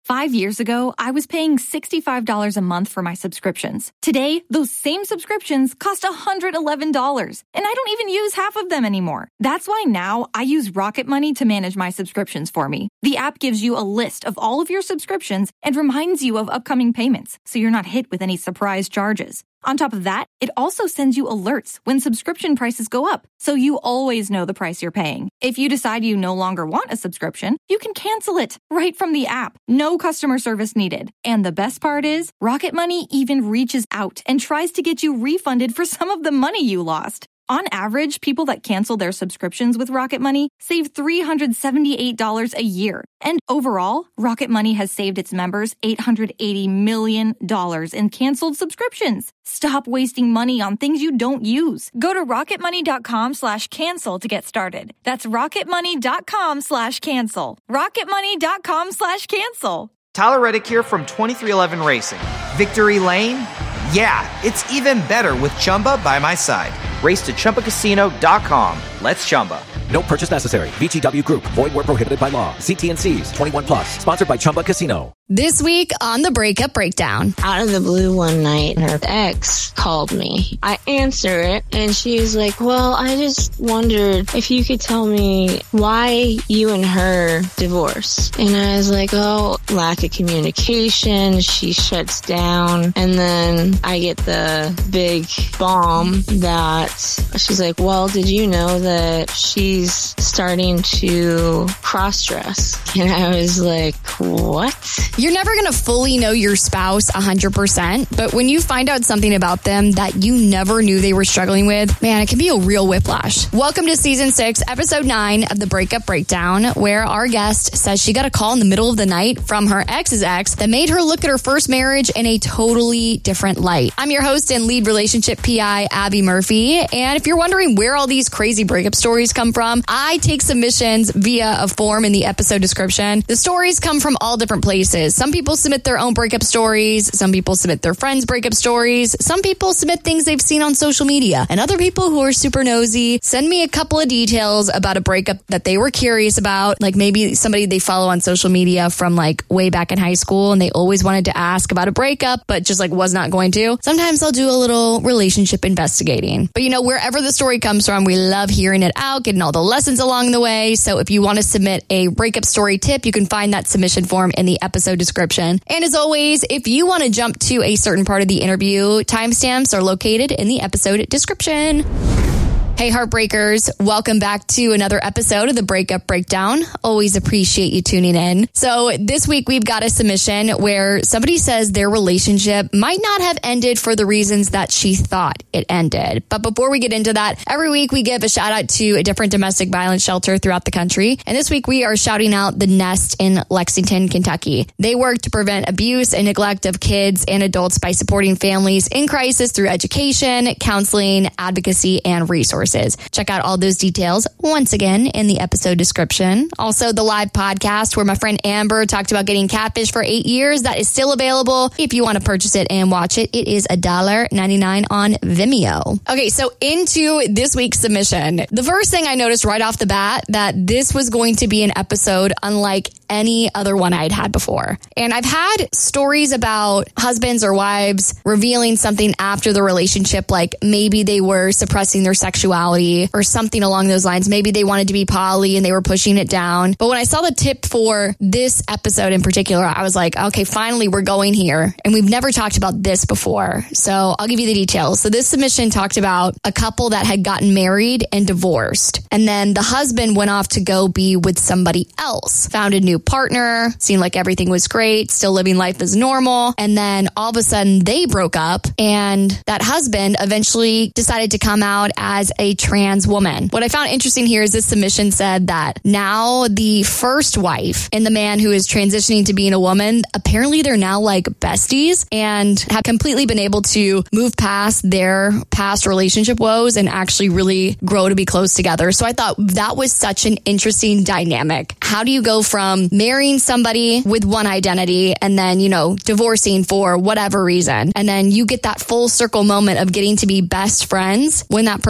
5 years ago, I was paying $65 a month for my subscriptions. Today, those same subscriptions cost $111, and I don't even use half of them anymore. That's why now I use Rocket Money to manage my subscriptions for me. The app gives you a list of all of your subscriptions and reminds you of upcoming payments, so you're not hit with any surprise charges. On top of that, it also sends you alerts when subscription prices go up, so you always know the price you're paying. If you decide you no longer want a subscription, you can cancel it right from the app. No customer service needed. And the best part is, Rocket Money even reaches out and tries to get you refunded for some of the money you lost. On average, people that cancel their subscriptions with Rocket Money save $378 a year. And overall, Rocket Money has saved its members $880 million in canceled subscriptions. Stop wasting money on things you don't use. Go to rocketmoney.com/cancel to get started. That's rocketmoney.com/cancel. rocketmoney.com/cancel. Tyler Reddick here from 23XI Racing. Victory Lane? Yeah, it's even better with Chumba by my side. Race to ChumbaCasino.com. Let's Chumba. No purchase necessary. VGW Group. Void where prohibited by law. See T&Cs. 21 plus. Sponsored by Chumba Casino. This week on the Breakup Breakdown. Out of the blue one night, her ex called me. I answer it, and she's like, well, I just wondered if you could tell me why you and her divorced. And I was like, oh, lack of communication. She shuts down. And then I get the big bomb that she's like, well, did you know that she's starting to cross-dress? And I was like, what? You're never going to fully know your spouse 100%, but when you find out something about them that you never knew they were struggling with, man, it can be a real whiplash. Welcome to Season 6, Episode 9 of the Breakup Breakdown, where our guest says she got a call in the middle of the night from her ex's ex that made her look at her first marriage in a totally different light. I'm your host and lead relationship PI, Abby Murphy, and if you're wondering where all these crazy breakup stories come from, I take submissions via a form in the episode description. The stories come from all different places. Some people submit their own breakup stories. Some people submit their friends' breakup stories. Some people submit things they've seen on social media. And other people who are super nosy send me a couple of details about a breakup that they were curious about. Like maybe somebody they follow on social media from like way back in high school and they always wanted to ask about a breakup, but just like was not going to. Sometimes I'll do a little relationship investigating. But you know, wherever the story comes from, we love hearing it out, getting all the lessons along the way. So if you want to submit a breakup story tip, you can find that submission form in the episode description. And as always, if you want to jump to a certain part of the interview, timestamps are located in the episode description. Hey, Heartbreakers. Welcome back to another episode of the Breakup Breakdown. Always appreciate you tuning in. So this week we've got a submission where somebody says their relationship might not have ended for the reasons that she thought it ended. But before we get into that, every week we give a shout out to a different domestic violence shelter throughout the country. And this week we are shouting out the Nest in Lexington, Kentucky. They work to prevent abuse and neglect of kids and adults by supporting families in crisis through education, counseling, advocacy, and resources. Check out all those details once again in the episode description. Also, the live podcast where my friend Amber talked about getting catfish for 8 years. That is still available. If you want to purchase it and watch it, it is $1.99 on Vimeo. Okay, so into this week's submission. The first thing I noticed right off the bat that this was going to be an episode unlike any other one I'd had before. And I've had stories about husbands or wives revealing something after the relationship, like maybe they were suppressing their sexuality or something along those lines. Maybe they wanted to be poly and they were pushing it down. But when I saw the tip for this episode in particular, I was like, okay, finally we're going here. And we've never talked about this before. So I'll give you the details. So this submission talked about a couple that had gotten married and divorced. And then the husband went off to go be with somebody else, found a new partner, seemed like everything was great, still living life as normal. And then all of a sudden they broke up and that husband eventually decided to come out as a trans woman. What I found interesting here is this submission said that now the first wife and the man who is transitioning to being a woman, apparently they're now like besties and have completely been able to move past their past relationship woes and actually really grow to be close together. So I thought that was such an interesting dynamic. How do you go from marrying somebody with one identity and then, you know, divorcing for whatever reason, and then you get that full circle moment of getting to be best friends when that person gets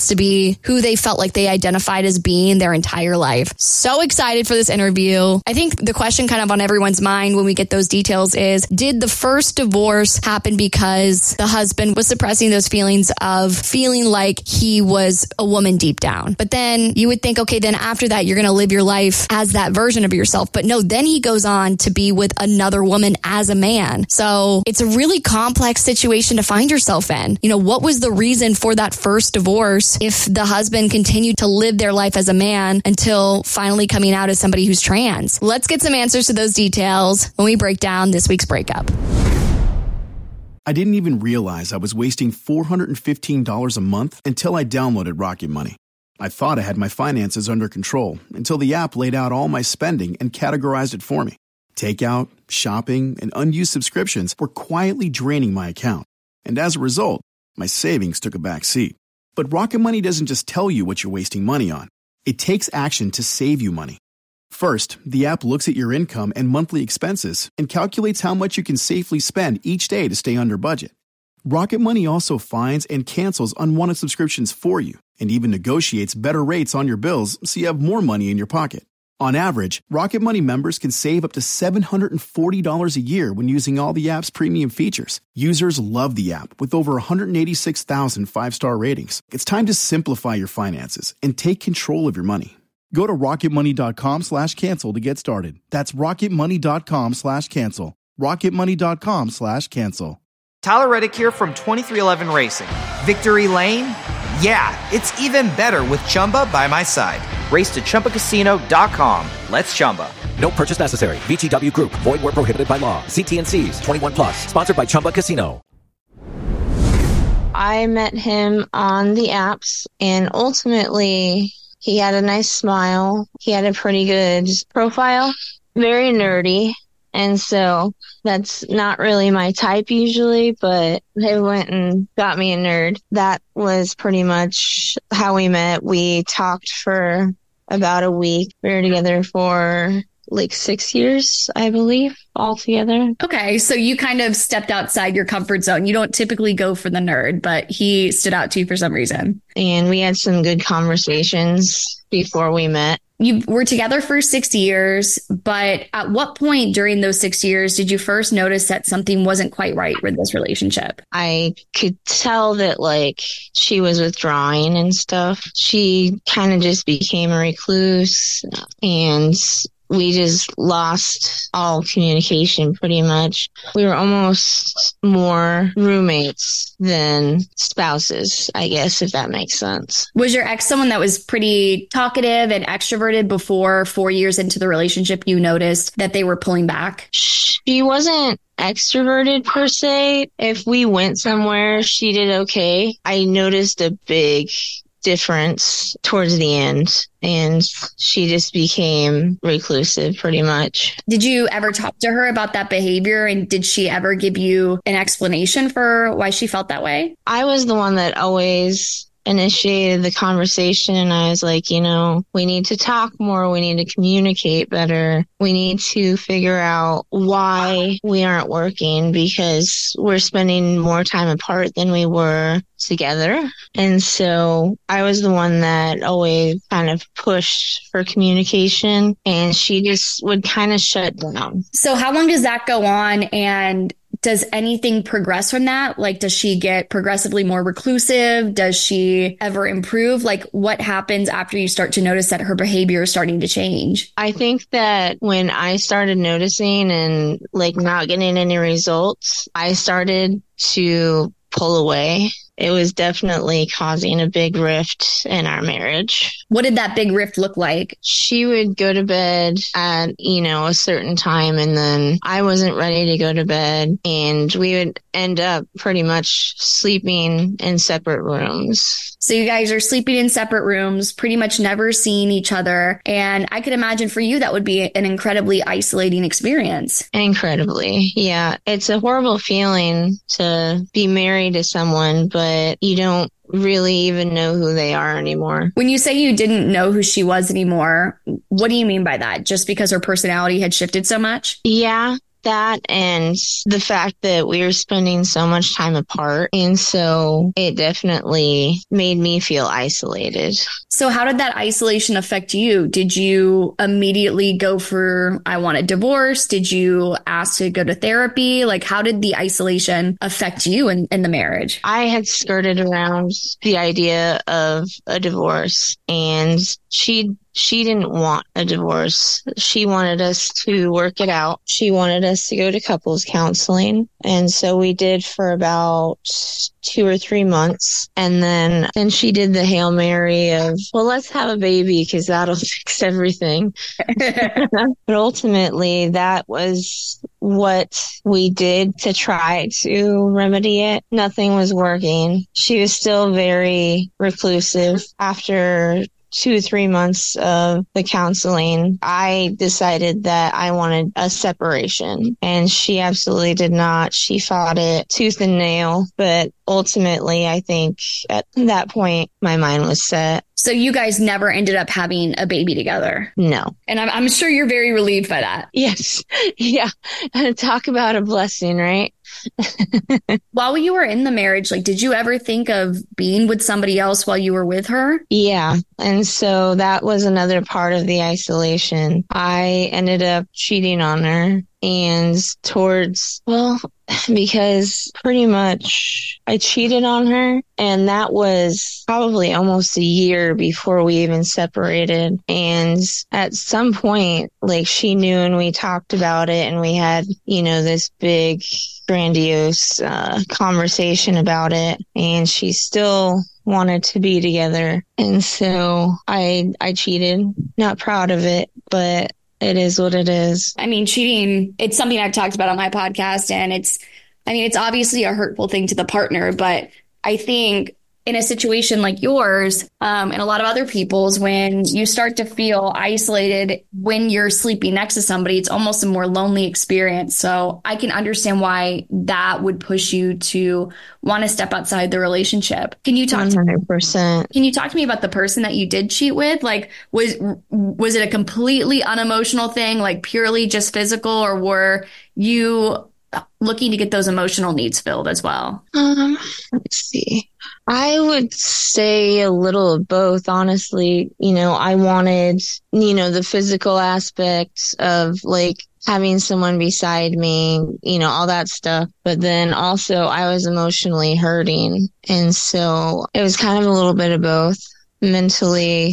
to be who they felt like they identified as being their entire life. So excited for this interview. I think the question kind of on everyone's mind when we get those details is, did the first divorce happen because the husband was suppressing those feelings of feeling like he was a woman deep down? But then you would think, okay, then after that, you're going to live your life as that version of yourself. But no, then he goes on to be with another woman as a man. So it's a really complex situation to find yourself in. You know, what was the reason for that first divorce if the husband continued to live their life as a man until finally coming out as somebody who's trans? Let's get some answers to those details when we break down this week's breakup. I didn't even realize I was wasting $415 a month until I downloaded Rocket Money. I thought I had my finances under control until the app laid out all my spending and categorized it for me. Takeout, shopping, and unused subscriptions were quietly draining my account. And as a result, my savings took a back seat. But Rocket Money doesn't just tell you what you're wasting money on. It takes action to save you money. First, the app looks at your income and monthly expenses and calculates how much you can safely spend each day to stay under budget. Rocket Money also finds and cancels unwanted subscriptions for you and even negotiates better rates on your bills so you have more money in your pocket. On average, Rocket Money members can save up to $740 a year when using all the app's premium features. Users love the app with over 186,000 five-star ratings. It's time to simplify your finances and take control of your money. Go to rocketmoney.com/cancel to get started. That's rocketmoney.com/cancel. rocketmoney.com/cancel. Tyler Reddick here from 2311 Racing. Victory Lane? Yeah, it's even better with Chumba by my side. Race to ChumbaCasino.com. Let's Chumba. No purchase necessary. VGW Group. Void where prohibited by law. See T&Cs. 21 plus. Sponsored by Chumba Casino. I met him on the apps, and ultimately he had a nice smile. He had a pretty good profile, very nerdy. And so that's not really my type usually, but they went and got me a nerd. That was pretty much how we met. We talked for about a week. We were together for like 6 years, I believe, altogether. Okay, so you kind of stepped outside your comfort zone. You don't typically go for the nerd, but he stood out to you for some reason. And we had some good conversations before we met. You were together for 6 years, but at what point during those 6 years did you first notice that something wasn't quite right with this relationship? I could tell that, like, she was withdrawing and stuff. She kind of just became a recluse, and we just lost all communication pretty much. We were almost more roommates than spouses, I guess, if that makes sense. Was your ex someone that was pretty talkative and extroverted before 4 years into the relationship you noticed that they were pulling back? She wasn't extroverted per se. If we went somewhere, she did okay. I noticed a big difference towards the end, and she just became reclusive pretty much. Did you ever talk to her about that behavior, and did she ever give you an explanation for why she felt that way? I was the one that always initiated the conversation, and I was like, you know, we need to talk more. We need to communicate better. We need to figure out why we aren't working, because we're spending more time apart than we were together. And so I was the one that always kind of pushed for communication, and she just would kind of shut down. So how long does that go on, and does anything progress from that? Like, does she get progressively more reclusive? Does she ever improve? Like, what happens after you start to notice that her behavior is starting to change? I think that when I started noticing and like not getting any results, I started to pull away. It was definitely causing a big rift in our marriage. What did that big rift look like? She would go to bed at, a certain time, and then I wasn't ready to go to bed, and we would end up pretty much sleeping in separate rooms. So you guys are sleeping in separate rooms, pretty much never seeing each other. And I could imagine for you that would be an incredibly isolating experience. Incredibly. Yeah. It's a horrible feeling to be married to someone, but you don't really even know who they are anymore. When you say you didn't know who she was anymore, what do you mean by that? Just because her personality had shifted so much? Yeah. that and the fact that we were spending so much time apart. And so it definitely made me feel isolated. So how did that isolation affect you? Did you immediately go for, I want a divorce? Did you ask to go to therapy? Like, how did the isolation affect you in the marriage? I had skirted around the idea of a divorce, and she didn't want a divorce. She wanted us to work it out. She wanted us to go to couples counseling. And so we did for about 2 or 3 months. And then she did the Hail Mary of, well, let's have a baby because that'll fix everything. But ultimately, that was what we did to try to remedy it. Nothing was working. She was still very reclusive. After 2 or 3 months of the counseling, I decided that I wanted a separation, and she absolutely did not. She fought it tooth and nail, but ultimately, I think at that point, my mind was set. So you guys never ended up having a baby together? No. And I'm sure you're very relieved by that. Yes. Yeah. Talk about a blessing, right? While you were in the marriage, like, did you ever think of being with somebody else while you were with her? Yeah. And so that was another part of the isolation. I ended up cheating on her, and because pretty much I cheated on her, and that was probably almost a year before we even separated. And at some point, like, she knew, and we talked about it, and we had, this big grandiose conversation about it, and she still wanted to be together. And so I cheated. Not proud of it, but it is what it is. I mean, cheating, it's something I've talked about on my podcast, and it's obviously a hurtful thing to the partner, but I think in a situation like yours, and a lot of other people's, when you start to feel isolated when you're sleeping next to somebody, it's almost a more lonely experience. So I can understand why that would push you to want to step outside the relationship. Can you talk 100%. Can you talk to me about the person that you did cheat with? Like, was it a completely unemotional thing, like purely just physical, or were you looking to get those emotional needs filled as well? Let's see. I would say a little of both, honestly. I wanted, the physical aspects of, like, having someone beside me, all that stuff. But then also I was emotionally hurting. And so it was kind of a little bit of both. Mentally,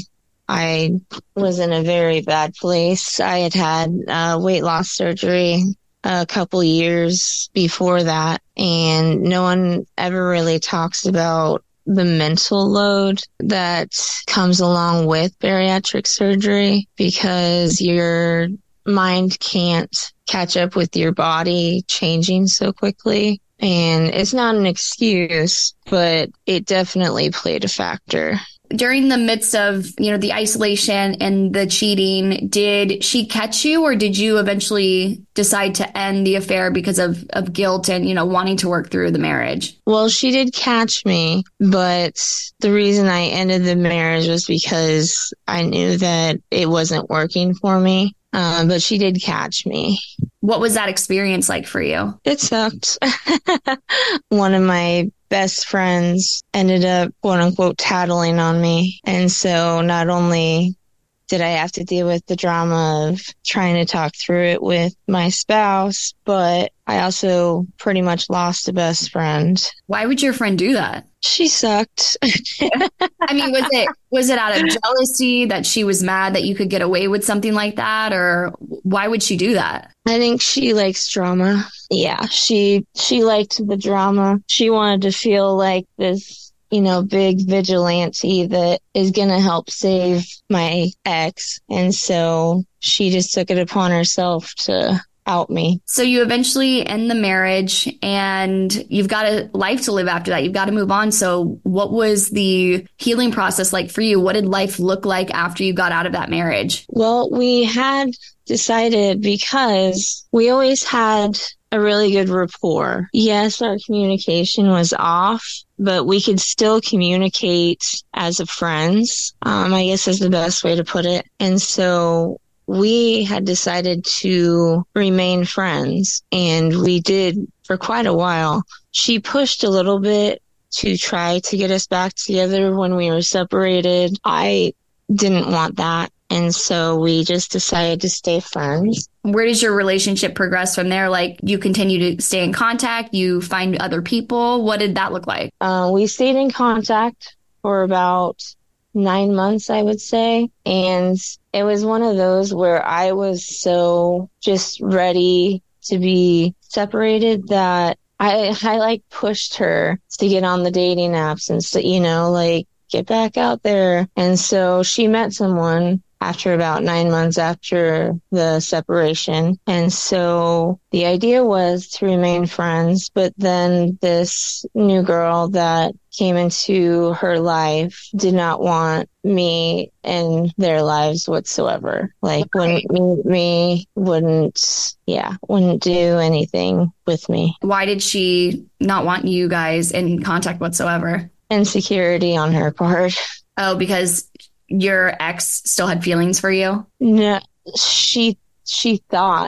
I was in a very bad place. I had weight loss surgery a couple years before that, and no one ever really talks about the mental load that comes along with bariatric surgery, because your mind can't catch up with your body changing so quickly. And it's not an excuse, but it definitely played a factor. During the midst of, the isolation and the cheating, did she catch you, or did you eventually decide to end the affair because of guilt and, wanting to work through the marriage? Well, she did catch me, but the reason I ended the marriage was because I knew that it wasn't working for me. But she did catch me. What was that experience like for you? It sucked. One of my best friends ended up, quote unquote, tattling on me. And so not only did I have to deal with the drama of trying to talk through it with my spouse, but I also pretty much lost a best friend. Why would your friend do that? She sucked. I mean, was it out of jealousy that she was mad that you could get away with something like that? Or why would she do that? I think she likes drama. Yeah, she liked the drama. She wanted to feel like this, big vigilante that is going to help save my ex. And so she just took it upon herself to out me. So you eventually end the marriage, and you've got a life to live after that. You've got to move on. So what was the healing process like for you? What did life look like after you got out of that marriage? Well, we had decided, because we always had a really good rapport. Yes, our communication was off, but we could still communicate as friends, I guess is the best way to put it. And so we had decided to remain friends, and we did for quite a while. She pushed a little bit to try to get us back together when we were separated. I didn't want that. And so we just decided to stay friends. Where does your relationship progress from there? Like, you continue to stay in contact, you find other people. What did that look like? We stayed in contact for about 9 months, I would say. And it was one of those where I was so just ready to be separated that I like pushed her to get on the dating apps and so, like, get back out there. And so she met someone after about 9 months after the separation. And so the idea was to remain friends, but then this new girl that came into her life did not want me in their lives whatsoever. Like, wouldn't meet me, wouldn't do anything with me. Why did she not want you guys in contact whatsoever? Insecurity on her part. Oh, because your ex still had feelings for you? No, she thought.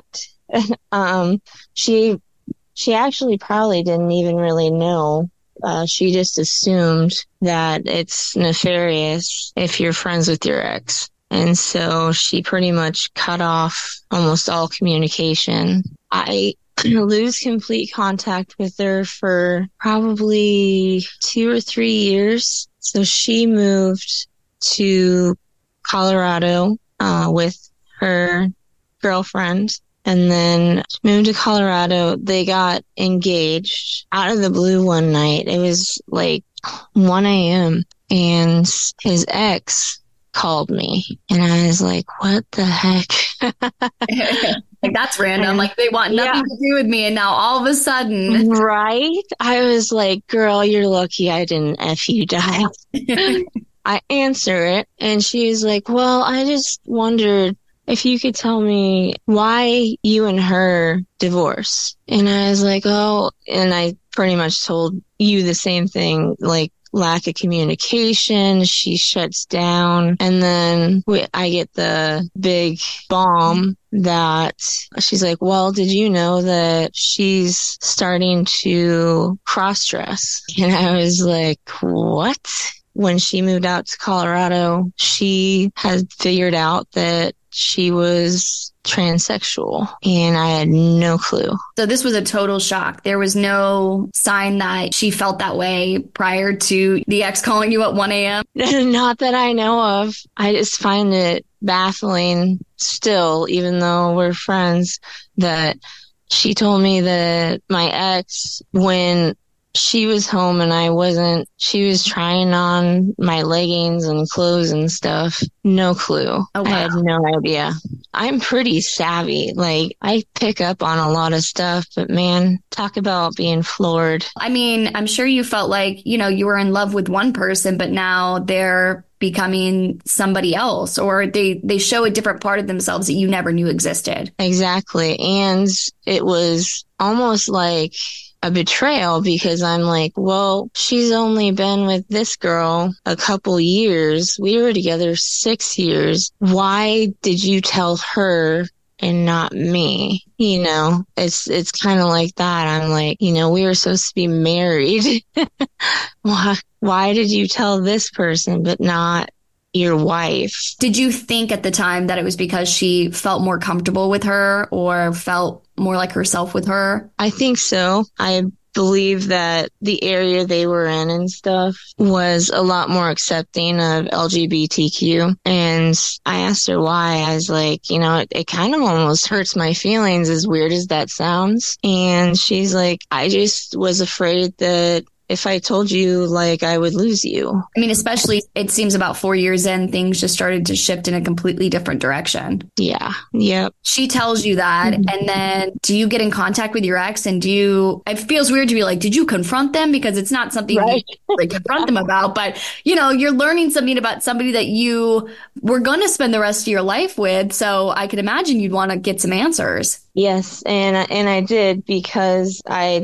She actually probably didn't even really know. She just assumed that it's nefarious if you're friends with your ex. And so she pretty much cut off almost all communication. I lose complete contact with her for probably 2 or 3 years. So she moved to Colorado with her girlfriend, and then moved to Colorado. They got engaged out of the blue one night. It was like 1 a.m. and his ex called me, and I was like, what the heck? Like, that's random. Like, they want nothing to do with me, and now all of a sudden. Right? I was like, girl, you're lucky I didn't F you dial. I answer it, and she's like, well, I just wondered if you could tell me why you and her divorced. And I was like, oh, and I pretty much told you the same thing, like, lack of communication. She shuts down. And then I get the big bomb that she's like, well, did you know that she's starting to cross-dress? And I was like, what? When she moved out to Colorado, she had figured out that she was transsexual, and I had no clue. So this was a total shock. There was no sign that she felt that way prior to the ex calling you at 1 a.m.? Not that I know of. I just find it baffling still, even though we're friends, that she told me that my ex, when she was home and I wasn't, she was trying on my leggings and clothes and stuff. No clue. Oh, wow. I had no idea. I'm pretty savvy. Like, I pick up on a lot of stuff, but man, talk about being floored. I mean, I'm sure you felt like, you were in love with one person, but now they're becoming somebody else, or they show a different part of themselves that you never knew existed. Exactly. And it was almost like a betrayal, because I'm like, well, she's only been with this girl a couple years. We were together 6 years. Why did you tell her and not me? It's kind of like that. I'm like, we were supposed to be married. Why did you tell this person but not your wife? Did you think at the time that it was because she felt more comfortable with her or felt more like herself with her? I think so. I believe that the area they were in and stuff was a lot more accepting of LGBTQ. And I asked her why. I was like, it kind of almost hurts my feelings, as weird as that sounds. And she's like, I just was afraid that if I told you, like, I would lose you. I mean, especially it seems about 4 years in, things just started to shift in a completely different direction. Yeah. Yep. She tells you that. Mm-hmm. And then do you get in contact with your ex? And it feels weird to be like, did you confront them? Because it's not something you really confront them about. But, you're learning something about somebody that you were going to spend the rest of your life with. So I could imagine you'd want to get some answers. Yes. And I did, because I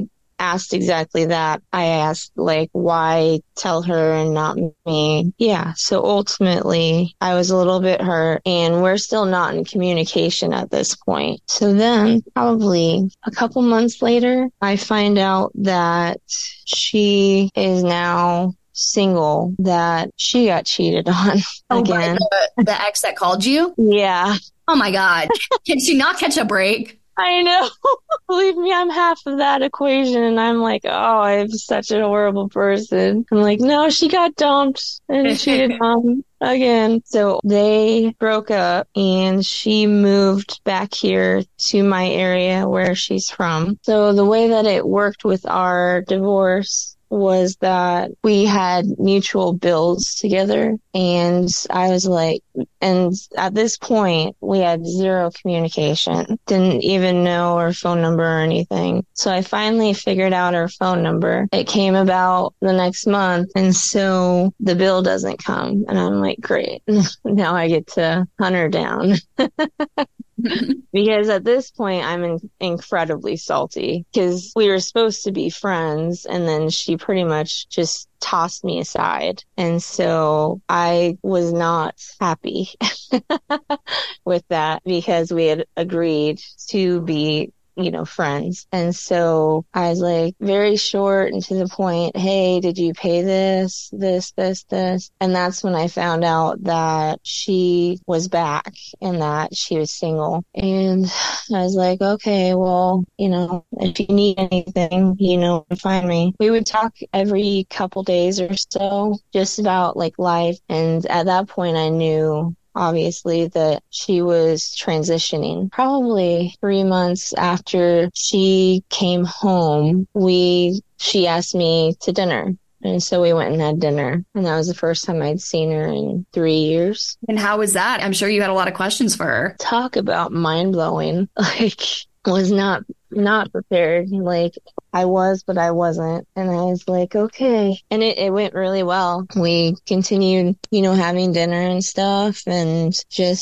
asked exactly that. I asked, like, why tell her and not me? Yeah. So ultimately, I was a little bit hurt, and we're still not in communication at this point. So then, probably a couple months later, I find out that she is now single, that she got cheated on again. The ex that called you? Yeah. Oh my God. Can she not catch a break? I know. Believe me, I'm half of that equation. And I'm like, oh, I'm such a horrible person. I'm like, no, she got dumped and cheated on again. So they broke up and she moved back here to my area where she's from. So the way that it worked with our divorce was that we had mutual bills together, and I was like, and at this point we had zero communication, didn't even know her phone number or anything. So I finally figured out her phone number. It came about the next month, and so the bill doesn't come, and I'm like, great, now I get to hunt her down. Because at this point, I'm incredibly salty because we were supposed to be friends, and then she pretty much just tossed me aside. And so I was not happy with that because we had agreed to be, friends. And so I was like very short and to the point, hey, did you pay this? And that's when I found out that she was back and that she was single. And I was like, okay, well, if you need anything, find me. We would talk every couple days or so just about like life. And at that point I knew obviously that she was transitioning. Probably 3 months after she came home, she asked me to dinner. And so we went and had dinner. And that was the first time I'd seen her in 3 years. And how was that? I'm sure you had a lot of questions for her. Talk about mind-blowing. Was not prepared. I was, but I wasn't. And I was like, okay. And it went really well. We continued, having dinner and stuff, and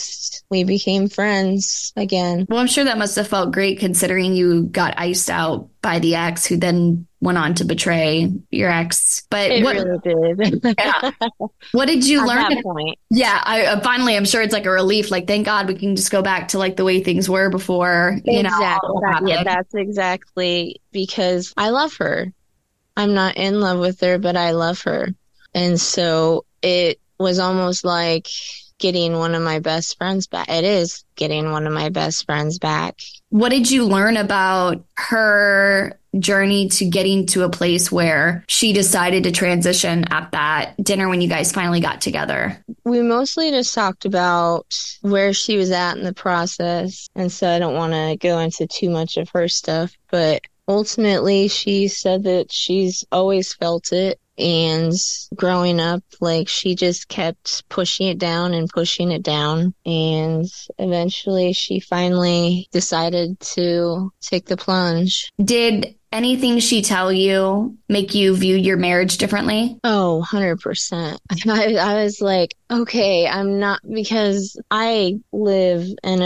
we became friends again. Well, I'm sure that must have felt great considering you got iced out by the ex who then went on to betray your ex. But it really did. Yeah. What did you learn at that point? Yeah, finally, I'm sure it's like a relief. Like, thank God we can just go back to like the way things were before. Exactly. Yeah, that's exactly, because I love her. I'm not in love with her, but I love her. And so it was almost like getting one of my best friends back. It is getting one of my best friends back. What did you learn about her journey to getting to a place where she decided to transition at that dinner when you guys finally got together? We mostly just talked about where she was at in the process. And so I don't want to go into too much of her stuff, but ultimately she said that she's always felt it. And growing up, she just kept pushing it down and pushing it down. And eventually she finally decided to take the plunge. Did anything she tell you make you view your marriage differently? Oh, 100%. I was like, okay, I'm not, because I live in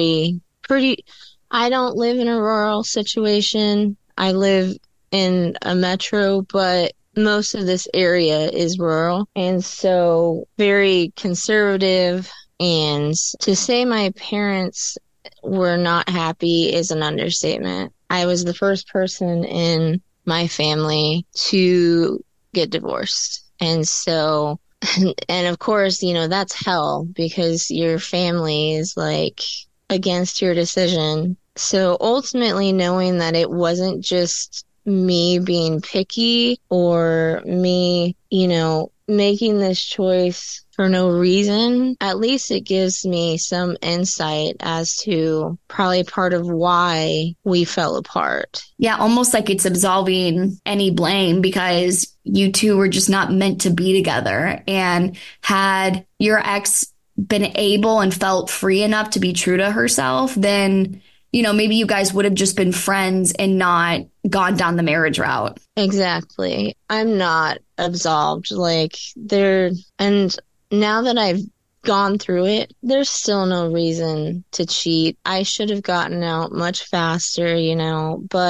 I don't live in a rural situation. I live in a metro, but most of this area is rural, and so very conservative. And to say my parents were not happy is an understatement. I was the first person in my family to get divorced. And so, and of course, that's hell because your family is against your decision. So ultimately, knowing that it wasn't just me being picky or me, making this choice for no reason, at least it gives me some insight as to probably part of why we fell apart. Yeah, almost like it's absolving any blame because you two were just not meant to be together. And had your ex been able and felt free enough to be true to herself, then maybe you guys would have just been friends and not gone down the marriage route. Exactly. I'm not absolved. And now that I've gone through it, there's still no reason to cheat. I should have gotten out much faster, but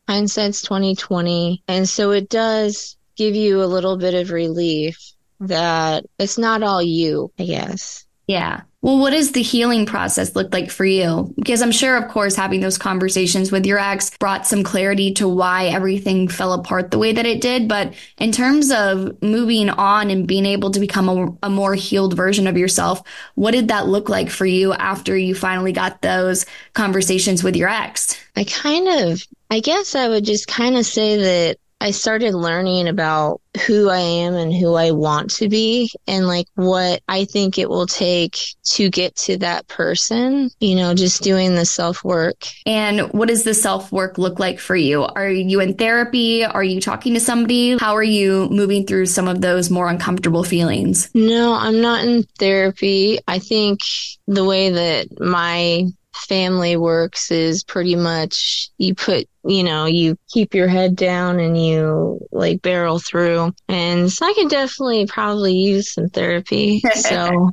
hindsight's 2020. And so it does give you a little bit of relief that it's not all you, I guess. Yeah. Well, what does the healing process look like for you? Because I'm sure, of course, having those conversations with your ex brought some clarity to why everything fell apart the way that it did. But in terms of moving on and being able to become a more healed version of yourself, what did that look like for you after you finally got those conversations with your ex? I guess I would just kind of say that I started learning about who I am and who I want to be and like what I think it will take to get to that person, just doing the self-work. And what does the self-work look like for you? Are you in therapy? Are you talking to somebody? How are you moving through some of those more uncomfortable feelings? No, I'm not in therapy. I think the way that my family works is pretty much you keep your head down and you like barrel through. And so I can definitely probably use some therapy. But,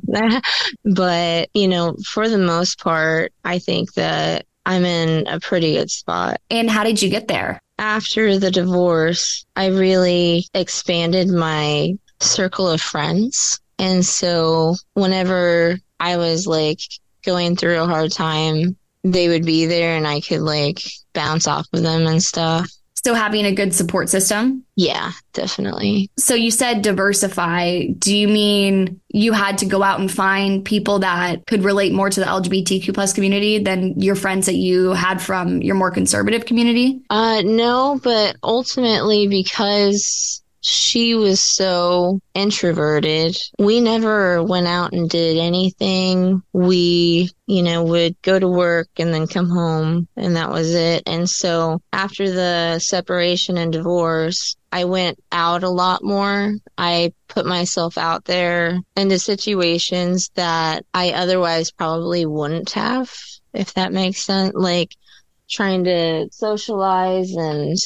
for the most part, I think that I'm in a pretty good spot. And how did you get there? After the divorce, I really expanded my circle of friends. And so whenever I was like going through a hard time, they would be there and I could like bounce off of them and stuff. So having a good support system? Yeah, definitely. So you said diversify. Do you mean you had to go out and find people that could relate more to the LGBTQ plus community than your friends that you had from your more conservative community? No, but ultimately because she was so introverted, we never went out and did anything. We, would go to work and then come home and that was it. And so after the separation and divorce, I went out a lot more. I put myself out there into situations that I otherwise probably wouldn't have, if that makes sense. Like trying to socialize and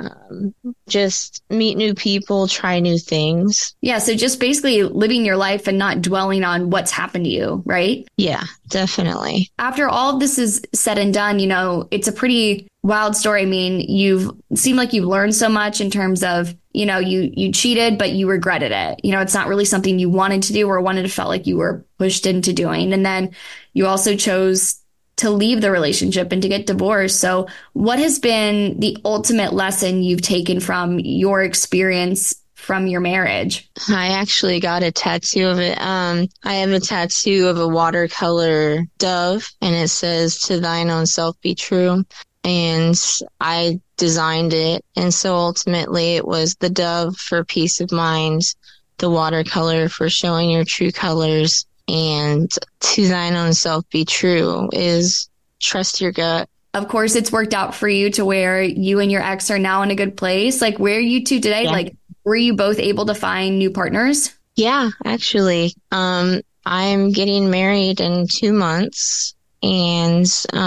just meet new people, try new things. Yeah. So just basically living your life and not dwelling on what's happened to you, right? Yeah, definitely. After all of this is said and done, it's a pretty wild story. I mean, it seemed like you've learned so much in terms of, you cheated, but you regretted it. It's not really something you wanted to do or felt like you were pushed into doing. And then you also chose to leave the relationship and to get divorced. So what has been the ultimate lesson you've taken from your experience from your marriage? I actually got a tattoo of it. I have a tattoo of a watercolor dove and it says, "To thine own self be true." And I designed it. And so ultimately it was the dove for peace of mind, the watercolor for showing your true colors, and to thine own self be true is trust your gut. Of course, it's worked out for you to where you and your ex are now in a good place. Like, where are you two today? Yeah. Like, were you both able to find new partners? Yeah, actually. I'm getting married in 2 months and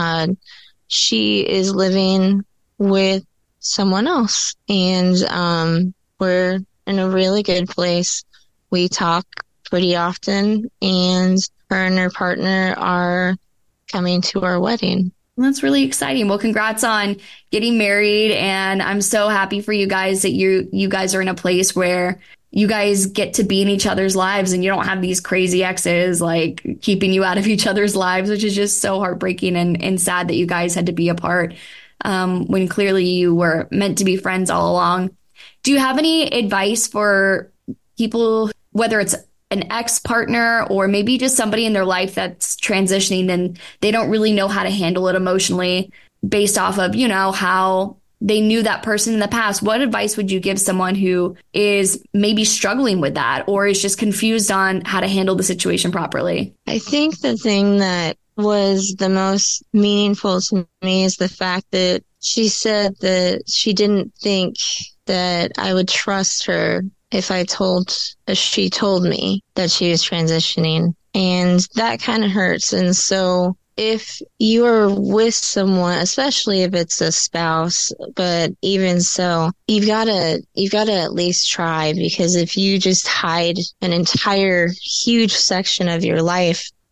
she is living with someone else. And we're in a really good place. We talk pretty often, and her and her partner are coming to our wedding. That's really exciting. Well, congrats on getting married, and I'm so happy for you guys that you guys are in a place where you guys get to be in each other's lives and you don't have these crazy exes like keeping you out of each other's lives, which is just so heartbreaking and sad that you guys had to be apart when clearly you were meant to be friends all along. Do you have any advice for people, whether it's an ex-partner or maybe just somebody in their life that's transitioning and they don't really know how to handle it emotionally based off of, how they knew that person in the past? What advice would you give someone who is maybe struggling with that or is just confused on how to handle the situation properly? I think the thing that was the most meaningful to me is the fact that she said that she didn't think that I would trust her if she told me that she was transitioning. And that kind of hurts. And so if you are with someone, especially if it's a spouse, but even so, you've got to at least try, because if you just hide an entire huge section of your life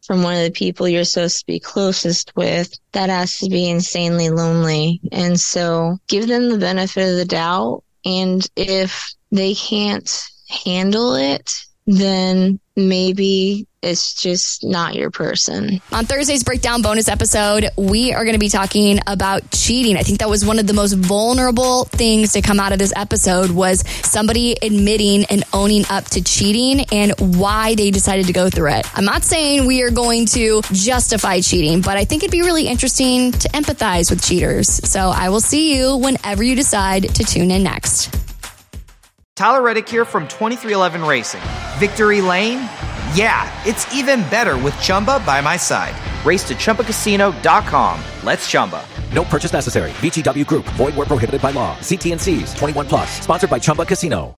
from one of the people you're supposed to be closest with, that has to be insanely lonely. And so give them the benefit of the doubt. And if they can't handle it, then maybe it's just not your person. On Thursday's Breakdown bonus episode, we are going to be talking about cheating. I think that was one of the most vulnerable things to come out of this episode, was somebody admitting and owning up to cheating and why they decided to go through it. I'm not saying we are going to justify cheating, but I think it'd be really interesting to empathize with cheaters. So I will see you whenever you decide to tune in next. Tyler Reddick here from 2311 Racing. Victory Lane? Yeah, it's even better with Chumba by my side. Race to ChumbaCasino.com. Let's Chumba. No purchase necessary. VGW Group. Void where prohibited by law. See T&Cs. 21+. Sponsored by Chumba Casino.